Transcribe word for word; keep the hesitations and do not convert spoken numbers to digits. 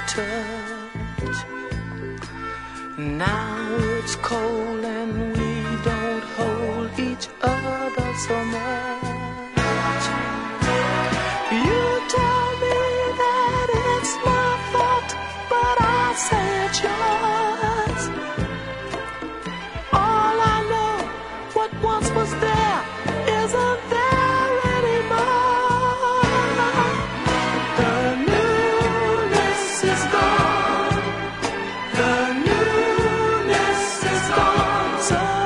touch. Now it's cold and we don't hold each other so much. You tell me that it's my fault, but I say it's yours. All I know, what once was there isn't there anymore. The newness is gone. The newness is gone. So